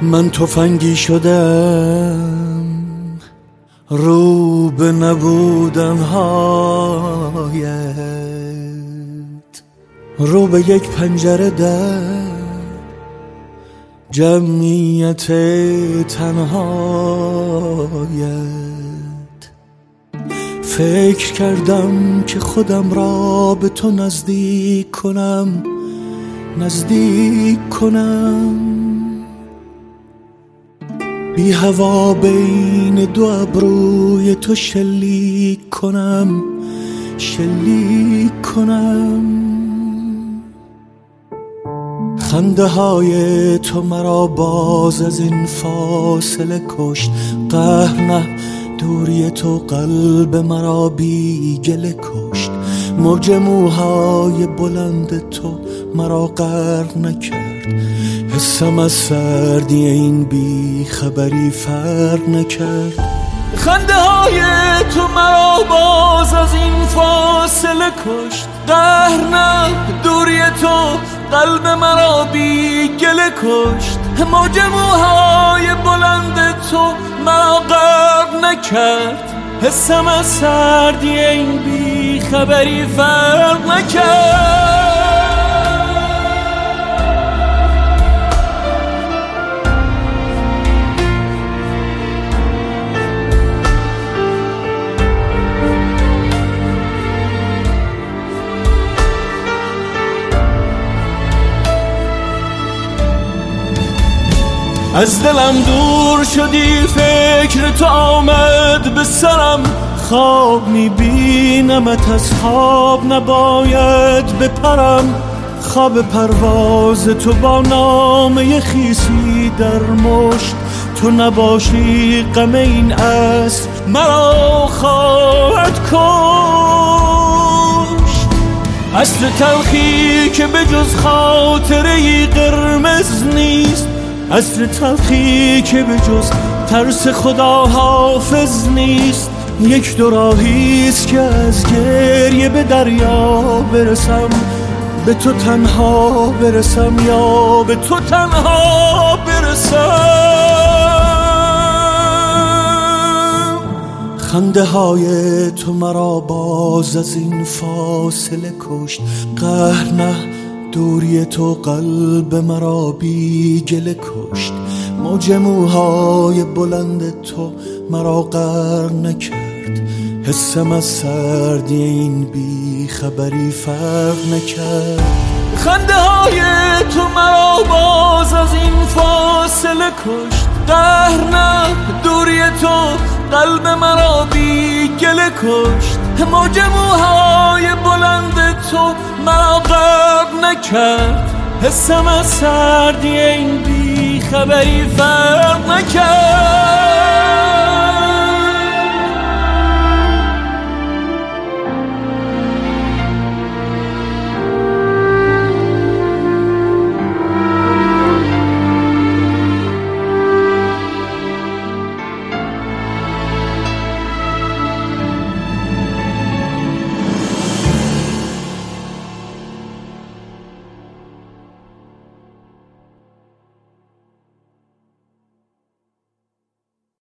من تفنگی شدم رو به نبودن هایت، رو به یک پنجره در جمعیت تنهایت. فکر کردم که خودم را به تو نزدیک کنم، بی هوا بین دو ابروی تو شلیک کنم. خنده های تو مرا باز از این فاصله کشت. قهر نه، دوری تو قلب مرا بی گله کشت. موج موهای بلند تو مرا غرق نکرد، حسم از سردی این بی خبری فرق نکرد. خنده های تو مرا باز از این فاصله کشت. قهر نه، دوری تو قلب مرا بی گله کشت. موج موهای بلند تو مرا غرق نکرد، حسم از سردی این بی خبری فرق نکرد. از دلم دور شدی، فکر تو آمد به سرم. خواب میبینمت، از خواب نباید بپرم. خواب پرواز تو با نامه خیسی در مشت. تو نباشی غم این عصر مرا خواهد کشت. عصر تلخی که به جز خاطره‌ای قرمز نیست، عصر تلخی که به جز ترس خدا حافظ نیست. یک دو راهیست که از گریه به دریا برسم، به تو تنها برسم یا به تو تنها برسم. خنده های تو مرا باز از این فاصله کشت. قهر نه، دوری تو قلب مرا بی گله کشت. موج موهای بلند تو مرا غرق نکرد، حسم از سردی این بی خبری فرق نکرد. خنده های تو مرا باز از این فاصله کشت. قهر نه، دوری تو قلب مرا بی گله کشت. موج موهای بلند تو مرا غرق نکرد، حسم از سردی این بی خبری فرق نکرد.